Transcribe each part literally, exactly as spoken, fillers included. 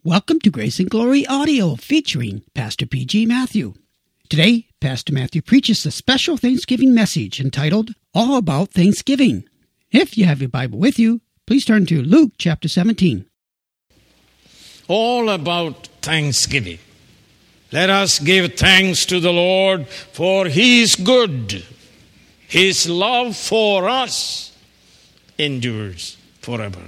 Welcome to Grace and Glory Audio featuring Pastor P G. Matthew. Today, Pastor Matthew preaches a special Thanksgiving message entitled, All About Thanksgiving. If you have your Bible with you, please turn to Luke chapter seventeen. All about Thanksgiving. Let us give thanks to the Lord, for He is good. His love for us endures forever.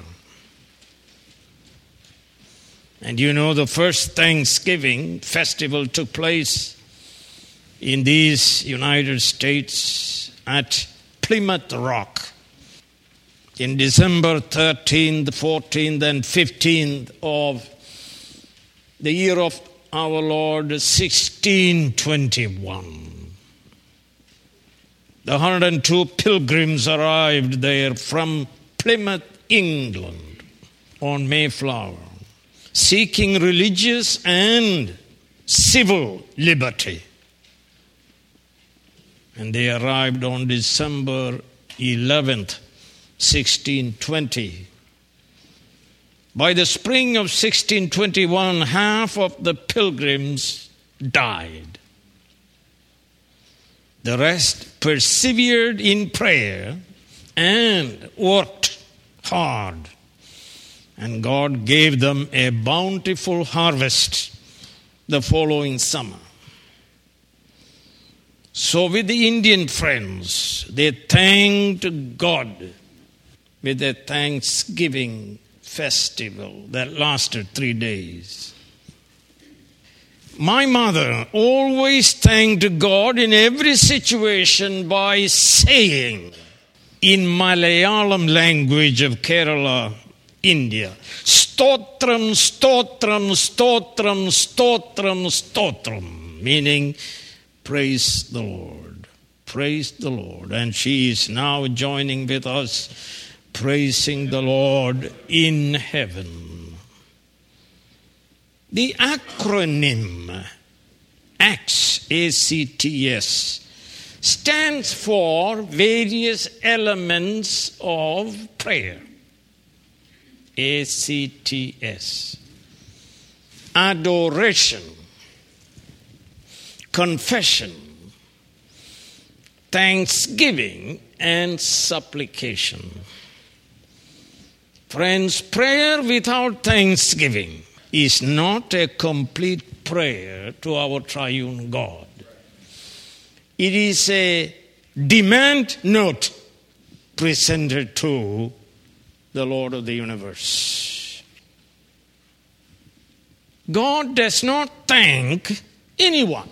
And you know, the first Thanksgiving festival took place in these United States at Plymouth Rock in December thirteenth, fourteenth, and fifteenth of the year of our Lord, sixteen twenty-one. The one hundred two pilgrims arrived there from Plymouth, England, on Mayflower, seeking religious and civil liberty. And they arrived on December eleventh, sixteen twenty. By the spring of sixteen twenty-one, half of the pilgrims died. The rest persevered in prayer and worked hard. And God gave them a bountiful harvest the following summer. So with the Indian friends, they thanked God with a Thanksgiving festival that lasted three days. My mother always thanked God in every situation by saying, in Malayalam language of Kerala, India, Stotram, Stotram, Stotram, Stotram, Stotram, meaning praise the Lord, praise the Lord. And she is now joining with us, praising the Lord in heaven. The acronym ACTS, A C T S, stands for various elements of prayer. A C T S. Adoration, confession, thanksgiving, and supplication. Friends, prayer without thanksgiving is not a complete prayer to our triune God. It is a demand note presented to the Lord of the universe. God does not thank anyone.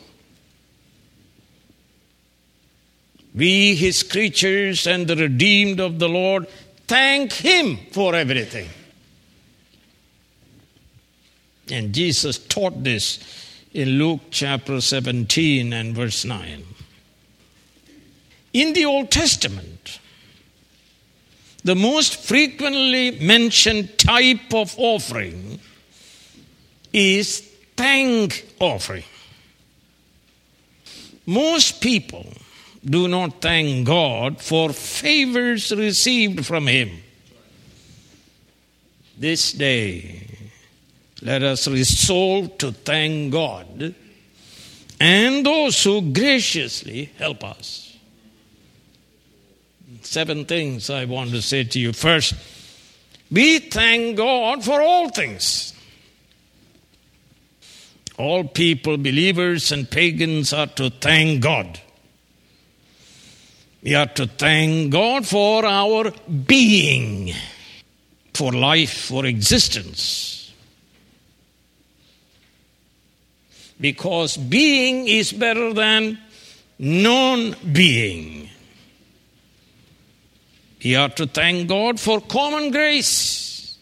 We, His creatures and the redeemed of the Lord, thank Him for everything. And Jesus taught this in Luke chapter seventeen and verse nine. In the Old Testament, the most frequently mentioned type of offering is thank offering. Most people do not thank God for favors received from Him. This day, let us resolve to thank God and those who graciously help us. Seven things I want to say to you. First, we thank God for all things. All people, believers and pagans, are to thank God. We are to thank God for our being, for life, for existence. Because being is better than non-being. We are to thank God for common grace.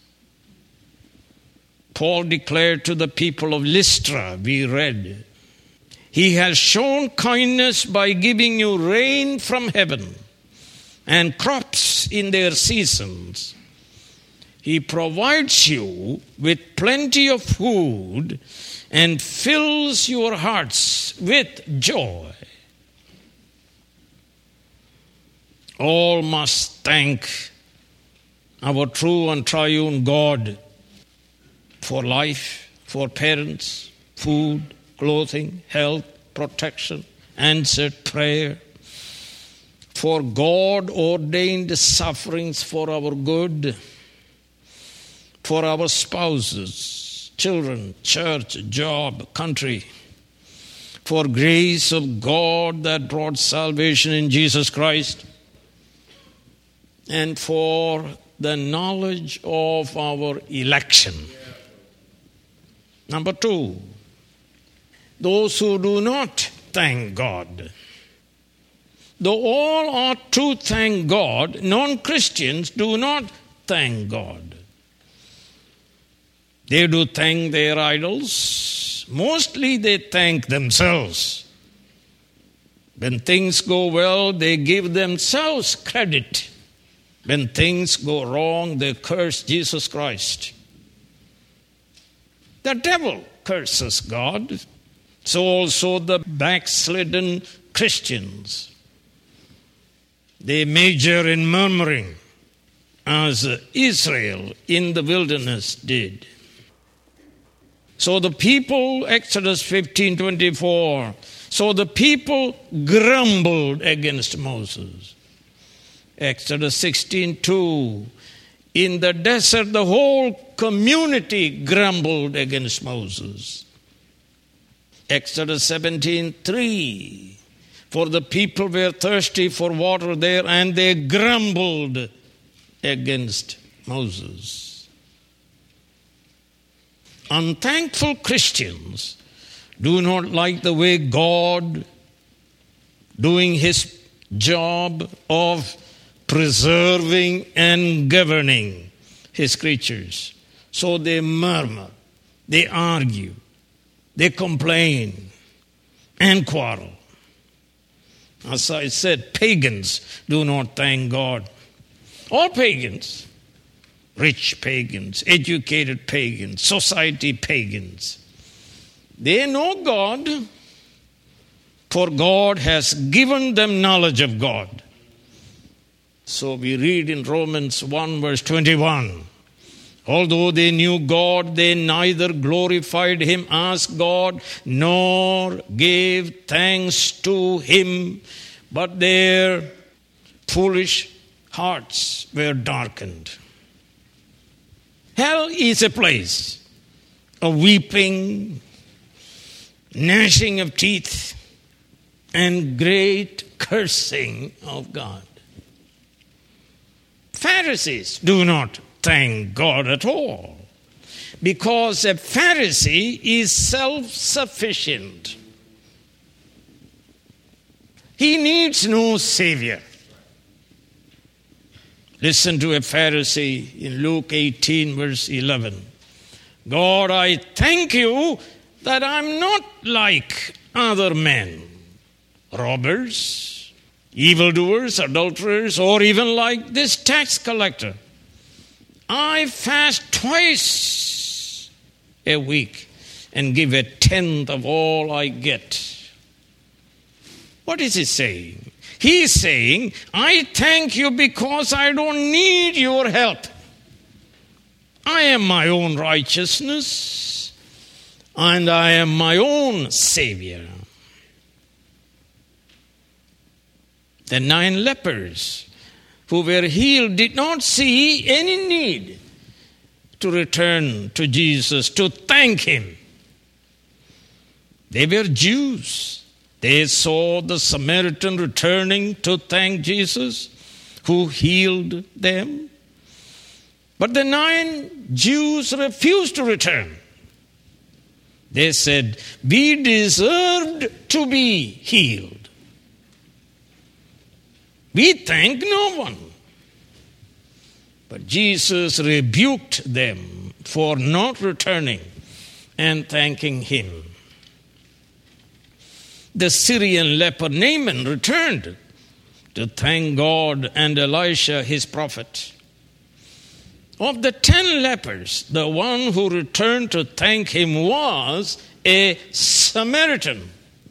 Paul declared to the people of Lystra, we read, He has shown kindness by giving you rain from heaven and crops in their seasons. He provides you with plenty of food and fills your hearts with joy. All must thank our true and triune God for life, for parents, food, clothing, health, protection, answered prayer, for God-ordained sufferings for our good, for our spouses, children, church, job, country, for grace of God that brought salvation in Jesus Christ, and for the knowledge of our election. Number two, those who do not thank God. Though all are to thank God, non-Christians do not thank God. They do thank their idols. Mostly they thank themselves. When things go well, they give themselves credit. When things go wrong, they curse Jesus Christ. The devil curses God. So also the backslidden Christians. They major in murmuring, as Israel in the wilderness did. So the people, Exodus fifteen twenty-four, so the people grumbled against Moses. Exodus sixteen two, in the desert the whole community grumbled against Moses. Exodus seventeen three, for the people were thirsty for water there, and they grumbled against Moses. Unthankful Christians do not like the way God doing his job of preserving and governing his creatures. So they murmur, they argue, they complain and quarrel. As I said, pagans do not thank God. All pagans, rich pagans, educated pagans, society pagans, they know God, for God has given them knowledge of God. So we read in Romans one verse twenty-one, although they knew God, they neither glorified him as God nor gave thanks to him, but their foolish hearts were darkened. Hell is a place of weeping, gnashing of teeth, and great cursing of God. Pharisees do not thank God at all, because a Pharisee is self-sufficient. He needs no savior. Listen to a Pharisee in Luke eighteen verse eleven. God, I thank you that I'm not like other men, robbers, evildoers, adulterers, or even like this tax collector. I fast twice a week and give a tenth of all I get. What is he saying? He's saying, I thank you because I don't need your help. I am my own righteousness, and I am my own Savior. The nine lepers who were healed did not see any need to return to Jesus, to thank him. They were Jews. They saw the Samaritan returning to thank Jesus, who healed them. But the nine Jews refused to return. They said, we deserved to be healed. We thank no one. But Jesus rebuked them for not returning and thanking him. The Syrian leper Naaman returned to thank God and Elisha, his prophet. Of the ten lepers, the one who returned to thank him was a Samaritan.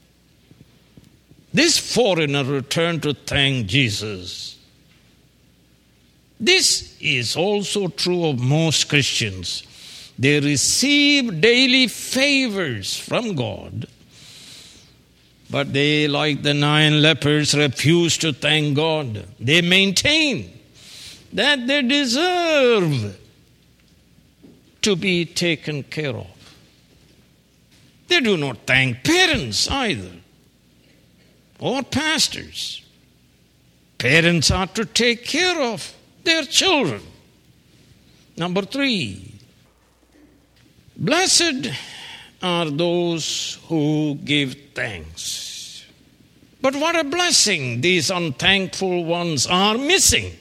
This foreigner returned to thank Jesus. This is also true of most Christians. They receive daily favors from God, but they, like the nine lepers, refuse to thank God. They maintain that they deserve to be taken care of. They do not thank parents either, or pastors. Parents are to take care of their children. Number three, blessed are those who give thanks. But what a blessing these unthankful ones are missing.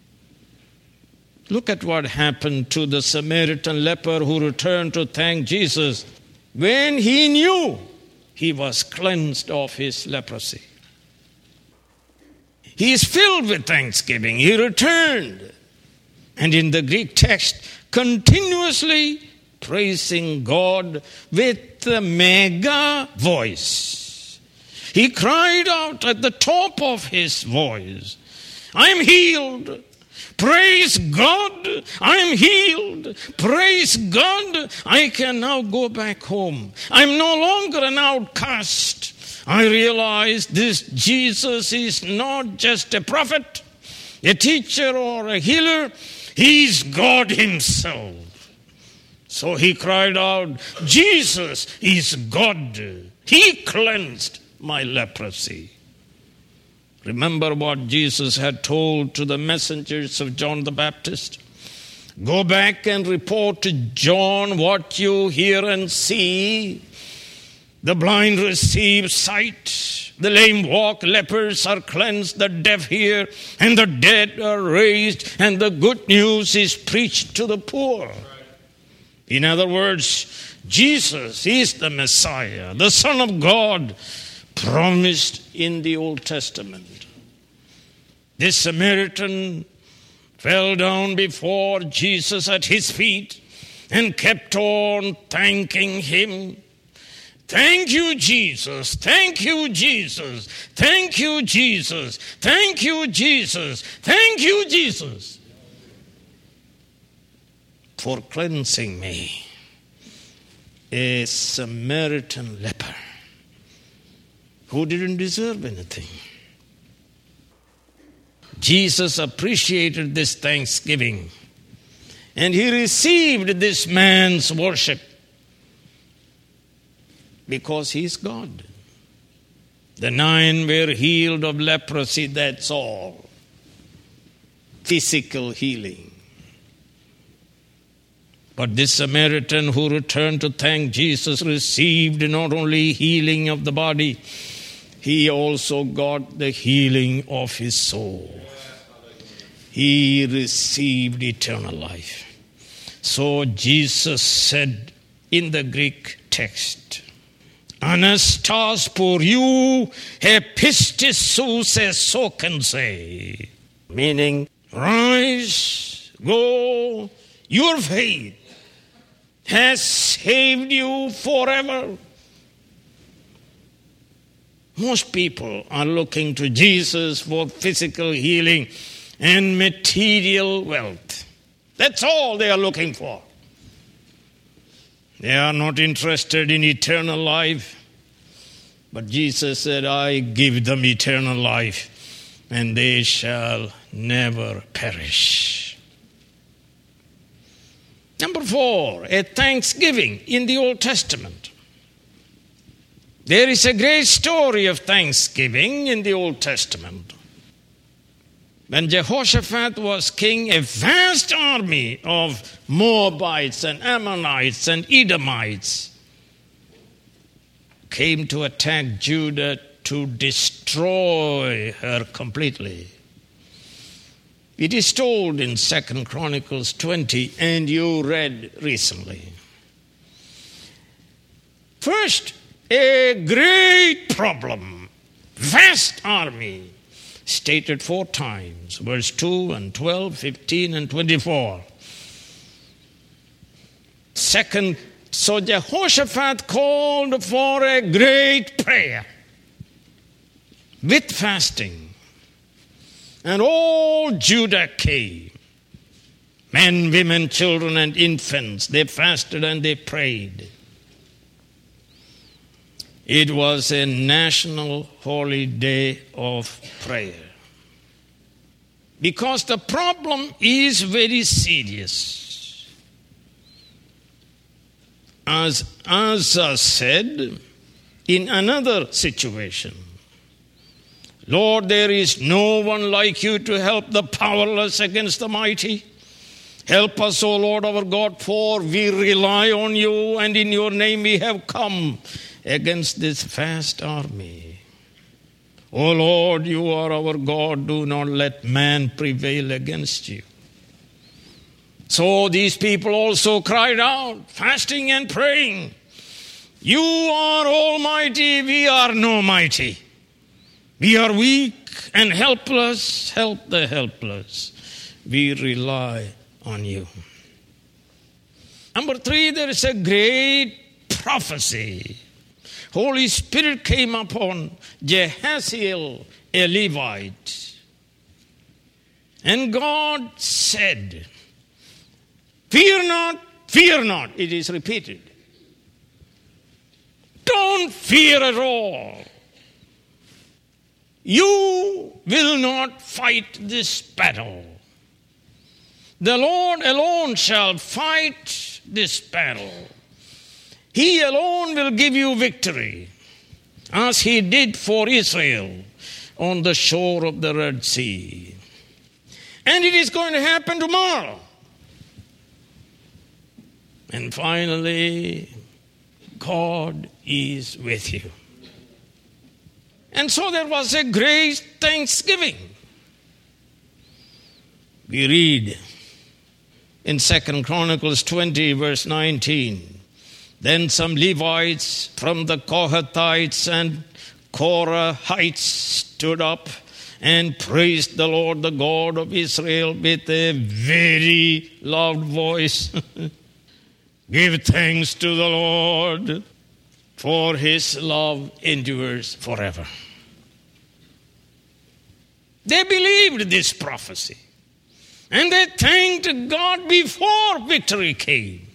Look at what happened to the Samaritan leper who returned to thank Jesus when he knew he was cleansed of his leprosy. He is filled with thanksgiving. He returned. And in the Greek text, continuously praising God with a mega voice. He cried out at the top of his voice, I am healed. Praise God, I am healed. Praise God, I can now go back home. I'm no longer an outcast. I realize this Jesus is not just a prophet, a teacher, or a healer. He's God himself. So he cried out, Jesus is God. He cleansed my leprosy. Remember what Jesus had told to the messengers of John the Baptist? Go back and report to John what you hear and see. The blind receive sight, the lame walk, lepers are cleansed, the deaf hear, and the dead are raised, and the good news is preached to the poor. In other words, Jesus is the Messiah, the Son of God, promised in the Old Testament. This Samaritan fell down before Jesus at his feet and kept on thanking him. Thank you, Jesus. Thank you, Jesus. Thank you, Jesus. Thank you, Jesus. Thank you, Jesus, for cleansing me. A Samaritan leper who didn't deserve anything. Jesus appreciated this thanksgiving, and he received this man's worship because he's God. The nine were healed of leprosy, that's all. Physical healing. But this Samaritan who returned to thank Jesus received not only healing of the body, he also got the healing of his soul. He received eternal life. So Jesus said in the Greek text, Anastas poriou epistis sous esokense, meaning, rise, go, your faith has saved you forever. Most people are looking to Jesus for physical healing and material wealth. That's all they are looking for. They are not interested in eternal life. But Jesus said, I give them eternal life, and they shall never perish. Number four, a thanksgiving in the Old Testament. There is a great story of thanksgiving in the Old Testament. When Jehoshaphat was king, a vast army of Moabites and Ammonites and Edomites came to attack Judah to destroy her completely. It is told in Second Chronicles twenty, and you read recently. First, a great problem, vast army, stated four times, verse two and twelve, fifteen and twenty-four. Second, so Jehoshaphat called for a great prayer with fasting, and all Judah came. Men, women, children, and infants. They fasted and they prayed. It was a national holy day of prayer. Because the problem is very serious. As Asa said in another situation, Lord, there is no one like you to help the powerless against the mighty. Help us, O Lord our God, for we rely on you, and in your name we have come against this vast army. O Lord, you are our God. Do not let man prevail against you. So these people also cried out, fasting and praying, you are almighty, we are no mighty. We are weak and helpless. Help the helpless. We rely on you. Number three, there is a great prophecy. Holy Spirit came upon Jehaziel, a Levite. And God said, fear not, fear not. It is repeated. Don't fear at all. You will not fight this battle. The Lord alone shall fight this battle. He alone will give you victory, as he did for Israel on the shore of the Red Sea. And it is going to happen tomorrow. And finally, God is with you. And so there was a great thanksgiving. We read in Second Chronicles twenty, verse nineteen, then some Levites from the Kohathites and Korahites stood up and praised the Lord, the God of Israel, with a very loud voice. Give thanks to the Lord, for his love endures forever. They believed this prophecy. And they thanked God before victory came.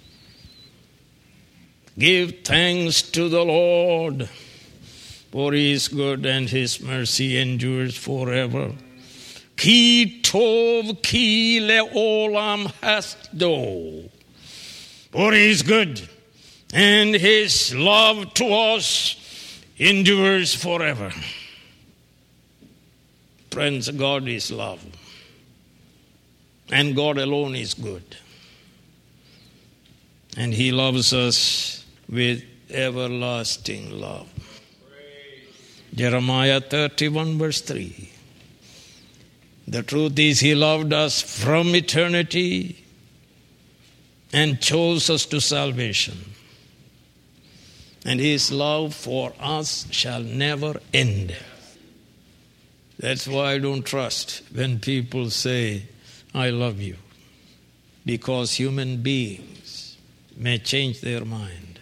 Give thanks to the Lord, for he is good and his mercy endures forever. Ki tov ki leolam hasdo. For he is good and his love to us endures forever. Friends, God is love. And God alone is good. And he loves us with everlasting love. Jeremiah thirty-one, verse three. The truth is, he loved us from eternity and chose us to salvation. And his love for us shall never end. That's why I don't trust when people say, I love you. Because human beings may change their mind.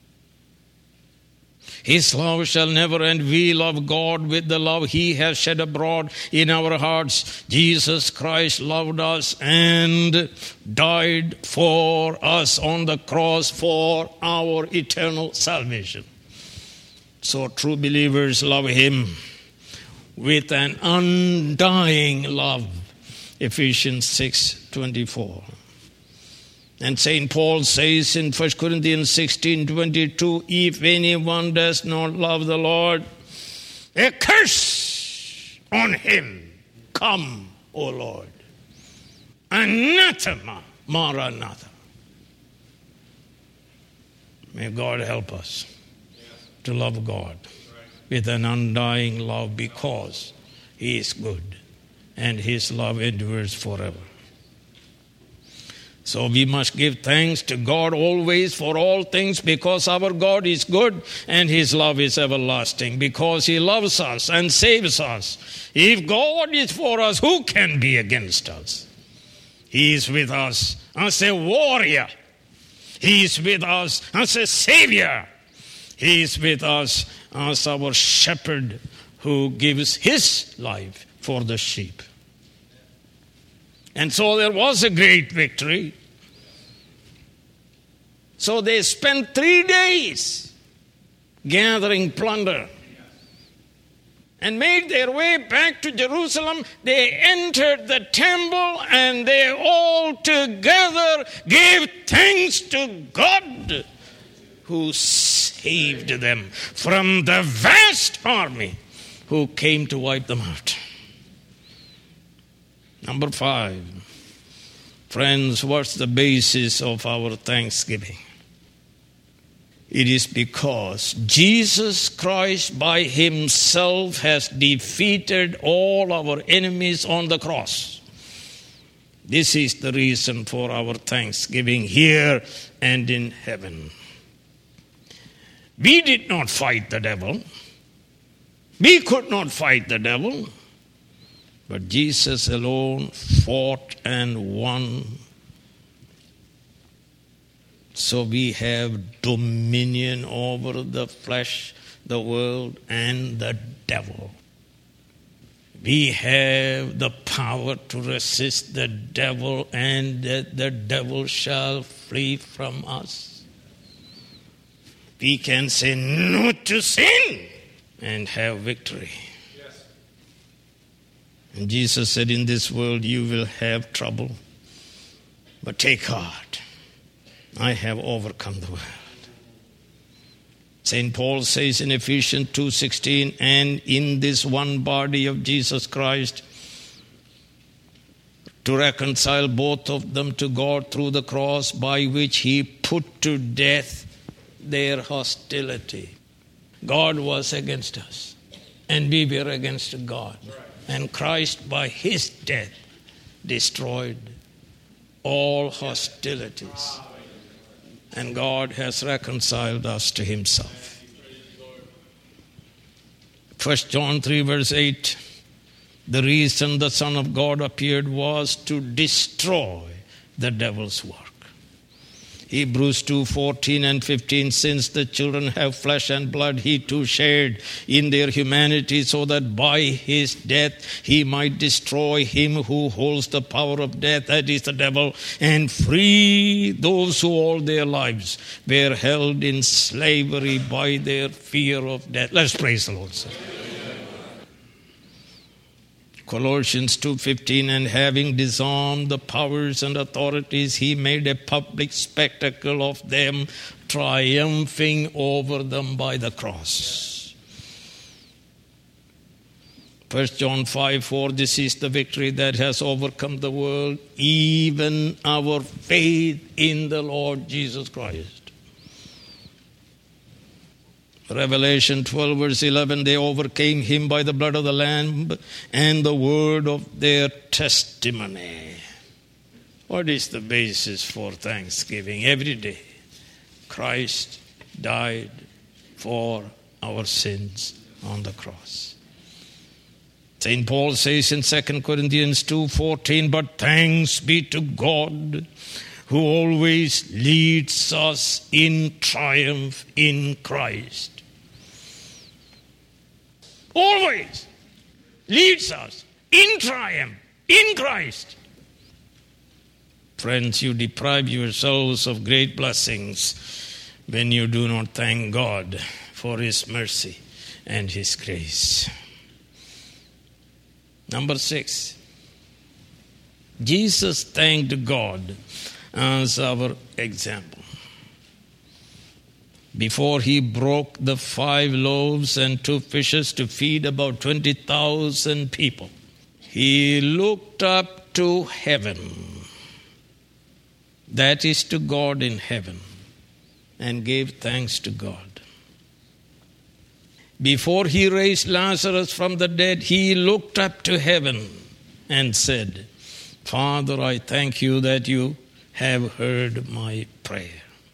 His love shall never end. We love God with the love he has shed abroad in our hearts. Jesus Christ loved us and died for us on the cross for our eternal salvation. So true believers love him with an undying love. Ephesians six twenty-four. And Saint Paul says in First Corinthians sixteen twenty-two, if anyone does not love the Lord, a curse on him. Come, O Lord. Anathema, Maranatha. May God help us to love God with an undying love, because he is good and his love endures forever. So we must give thanks to God always for all things, because our God is good and his love is everlasting, because he loves us and saves us. If God is for us, who can be against us? He is with us as a warrior. He is with us as a savior. He is with us as our shepherd who gives his life for the sheep. And so there was a great victory. So they spent three days gathering plunder and made their way back to Jerusalem. They entered the temple and they all together gave thanks to God who saved them from the vast army who came to wipe them out. Number five, friends, what's the basis of our thanksgiving? It is because Jesus Christ by himself has defeated all our enemies on the cross. This is the reason for our thanksgiving here and in heaven. We did not fight the devil. We could not fight the devil. But Jesus alone fought and won. So we have dominion over the flesh, the world, and the devil. We have the power to resist the devil, and that the devil shall flee from us. We can say no to sin and have victory. And Jesus said, in this world you will have trouble, but take heart. I have overcome the world. Saint Paul says in Ephesians two sixteen, and in this one body of Jesus Christ, to reconcile both of them to God through the cross, by which he put to death their hostility. God was against us, and we were against God. And Christ, by his death, destroyed all hostilities. And God has reconciled us to himself. First John three verse eight, the reason the Son of God appeared was to destroy the devil's work. Hebrews two fourteen and fifteen, since the children have flesh and blood, he too shared in their humanity, so that by his death he might destroy him who holds the power of death, that is the devil, and free those who all their lives were held in slavery by their fear of death. Let's praise the Lord, sir. Colossians two fifteen, and having disarmed the powers and authorities, he made a public spectacle of them, triumphing over them by the cross. First John five four, this is the victory that has overcome the world, even our faith in the Lord Jesus Christ. Revelation twelve verse eleven, they overcame him by the blood of the Lamb and the word of their testimony. What is the basis for thanksgiving? Every day, Christ died for our sins on the cross. Saint Paul says in Second Corinthians two fourteen, but thanks be to God who always leads us in triumph in Christ. Always leads us in triumph in Christ. Friends, you deprive yourselves of great blessings when you do not thank God for his mercy and his grace. Number six, Jesus thanked God as our example. Before he broke the five loaves and two fishes to feed about twenty thousand people, he looked up to heaven, that is to God in heaven, and gave thanks to God. Before he raised Lazarus from the dead, he looked up to heaven and said, Father, I thank you that you have heard my prayer.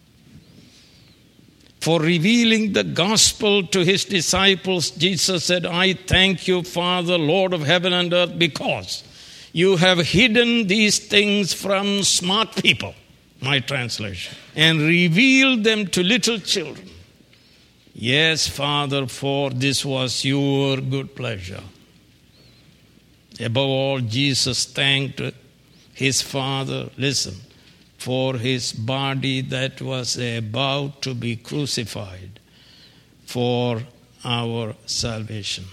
For revealing the gospel to his disciples, Jesus said, I thank you, Father, Lord of heaven and earth, because you have hidden these things from smart people, my translation, and revealed them to little children. Yes, Father, for this was your good pleasure. Above all, Jesus thanked his Father, listen, for his body that was about to be crucified for our salvation.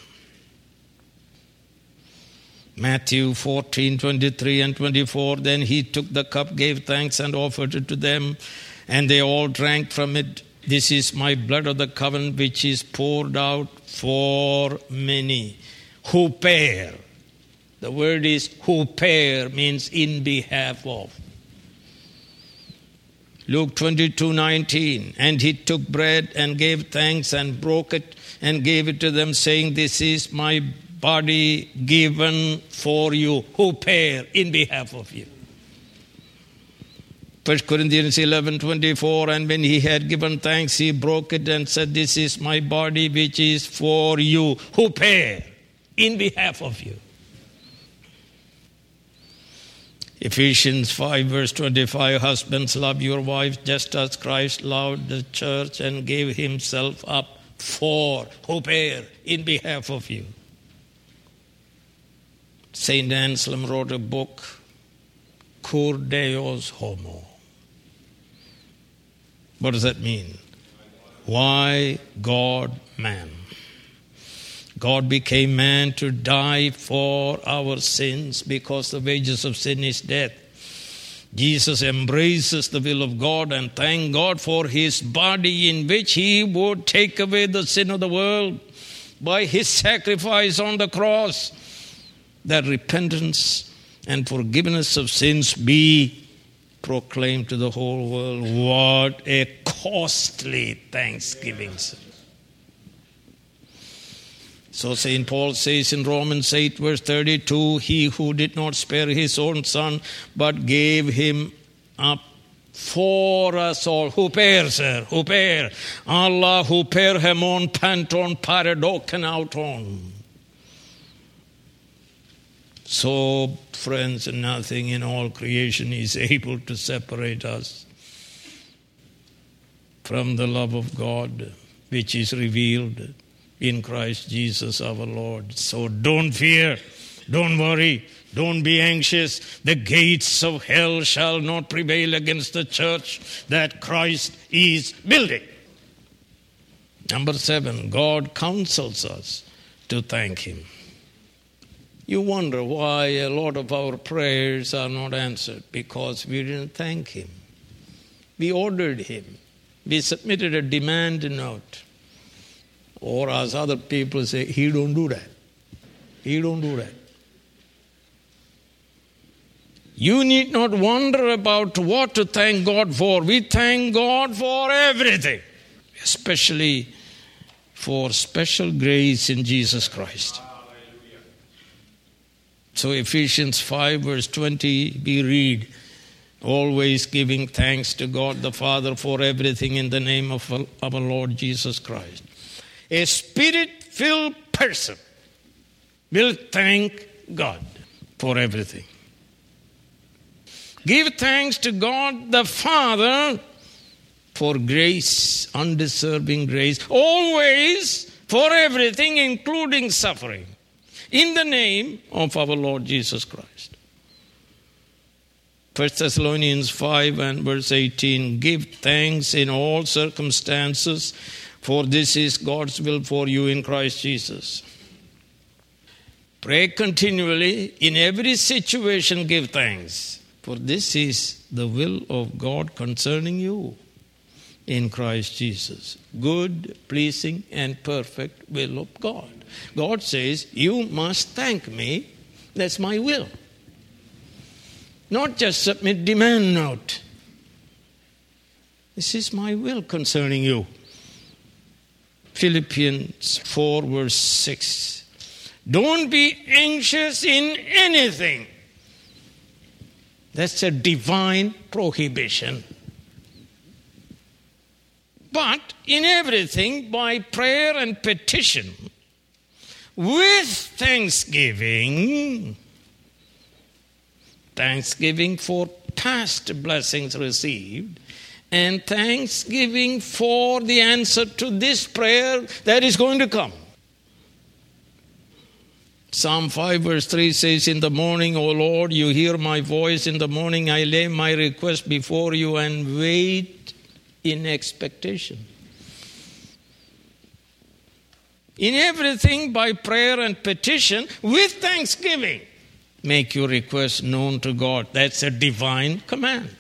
Matthew fourteen, twenty-three and twenty-four, then he took the cup, gave thanks and offered it to them, and they all drank from it. This is my blood of the covenant which is poured out for many. Huper. The word is huper, means in behalf of. Luke twenty-two, nineteen, and he took bread and gave thanks and broke it and gave it to them, saying, this is my body given for you. Huper, in behalf of you. First Corinthians eleven, twenty-four, and when he had given thanks, he broke it and said, this is my body which is for you. Huper, in behalf of you. Ephesians five, verse twenty-five, husbands, love your wives just as Christ loved the church and gave himself up for, huper, in behalf of you. Saint Anselm wrote a book, Cur Deus Homo. What does that mean? Why God man? God became man to die for our sins because the wages of sin is death. Jesus embraces the will of God and thank God for his body in which he would take away the sin of the world by his sacrifice on the cross, that repentance and forgiveness of sins be proclaimed to the whole world. What a costly thanksgiving. So Saint Paul says in Romans eight, verse thirty-two, he who did not spare his own son, but gave him up for us all. Huper, sir, huper. Allah huper hemon panton paradoken auton. So, friends, nothing in all creation is able to separate us from the love of God, which is revealed in Christ Jesus our Lord. So don't fear, don't worry, don't be anxious. The gates of hell shall not prevail against the church that Christ is building. Number seven, God counsels us to thank him. You wonder why a lot of our prayers are not answered, because we didn't thank him. We ordered him. We submitted a demand note. Or as other people say, he don't do that. He don't do that. You need not wonder about what to thank God for. We thank God for everything, especially for special grace in Jesus Christ. So Ephesians five, verse twenty, we read, always giving thanks to God the Father for everything in the name of our Lord Jesus Christ. A spirit-filled person will thank God for everything. Give thanks to God the Father for grace, undeserving grace, always for everything, including suffering, in the name of our Lord Jesus Christ. First Thessalonians five and verse eighteen, give thanks in all circumstances, for this is God's will for you in Christ Jesus. Pray continually, in every situation give thanks, for this is the will of God concerning you in Christ Jesus. Good, pleasing, and perfect will of God. God says, you must thank me. That's my will. Not just submit demand note. This is my will concerning you. Philippians four, verse six. Don't be anxious in anything. That's a divine prohibition. But in everything, by prayer and petition, with thanksgiving, thanksgiving for past blessings received, and thanksgiving for the answer to this prayer that is going to come. Psalm five verse three says, in the morning, O Lord, you hear my voice. In the morning I lay my request before you and wait in expectation. In everything by prayer and petition with thanksgiving, make your request known to God. That's a divine command.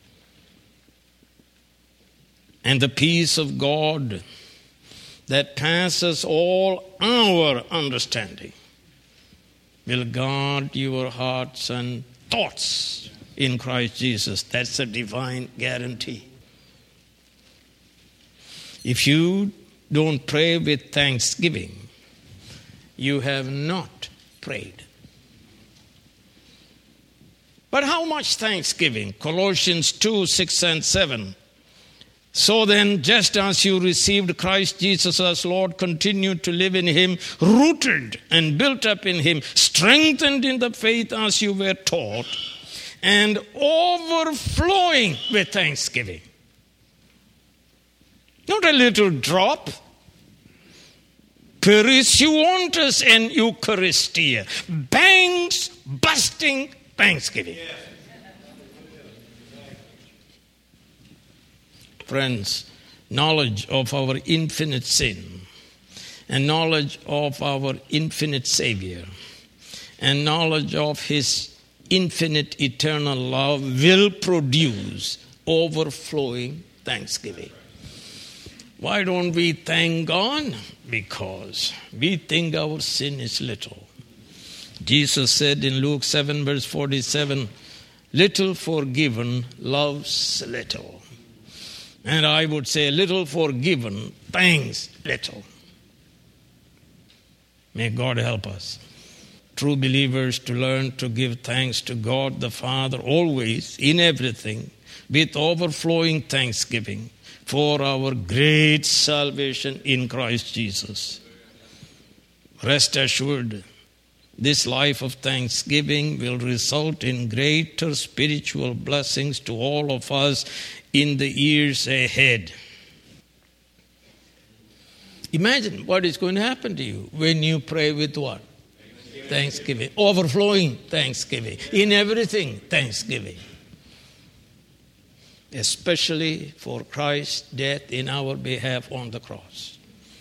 And the peace of God that passes all our understanding will guard your hearts and thoughts in Christ Jesus. That's a divine guarantee. If you don't pray with thanksgiving, you have not prayed. But how much thanksgiving? Colossians two, six and seven. So then, just as you received Christ Jesus as Lord, continue to live in Him, rooted and built up in Him, strengthened in the faith as you were taught, and overflowing with thanksgiving. Not a little drop. Perisuontes en Eucharistia. Bangs busting thanksgiving. Yeah. Friends, knowledge of our infinite sin and knowledge of our infinite Savior and knowledge of His infinite eternal love will produce overflowing thanksgiving. Why don't we thank God? Because we think our sin is little. Jesus said in Luke seven verse forty-seven, little forgiven loves little. And I would say little forgiven thanks little. May God help us, true believers, to learn to give thanks to God the Father always, in everything, with overflowing thanksgiving for our great salvation in Christ Jesus. Rest assured, this life of thanksgiving will result in greater spiritual blessings to all of us in the years ahead. Imagine what is going to happen to you when you pray with what? Thanksgiving. Thanksgiving. Overflowing thanksgiving. In everything, thanksgiving. Especially for Christ's death in our behalf on the cross.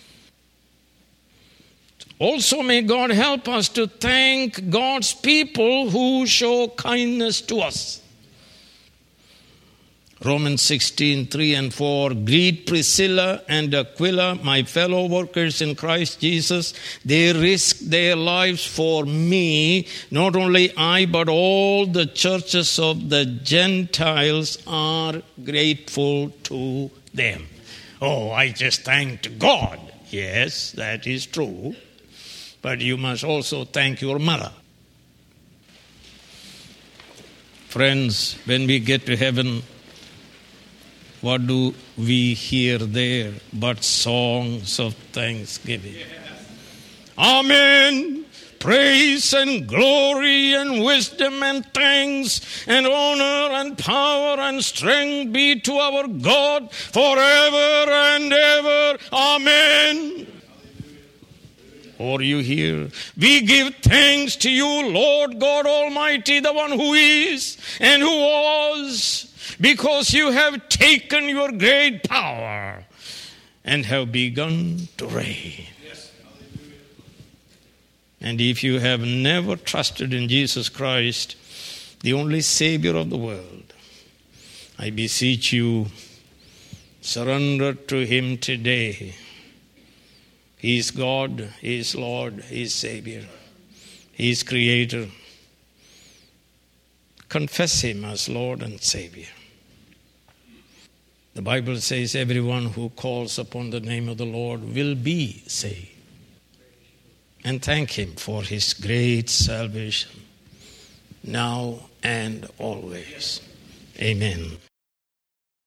Also, may God help us to thank God's people who show kindness to us. Romans sixteen, three and four. Greet Priscilla and Aquila, my fellow workers in Christ Jesus. They risked their lives for me. Not only I, but all the churches of the Gentiles are grateful to them. Oh, I just thanked God. Yes, that is true. But you must also thank your mother. Friends, when we get to heaven, what do we hear there but songs of thanksgiving? Yes. Amen. Praise and glory and wisdom and thanks and honor and power and strength be to our God forever and ever. Amen. Or you hear, we give thanks to you, Lord God Almighty, the one who is and who was, because you have taken your great power and have begun to reign. Yes. And if you have never trusted in Jesus Christ, the only Savior of the world, I beseech you, surrender to Him today. He is God, He is Lord, He is Savior, He is Creator. Confess Him as Lord and Savior. The Bible says everyone who calls upon the name of the Lord will be saved. And thank Him for His great salvation, now and always. Amen.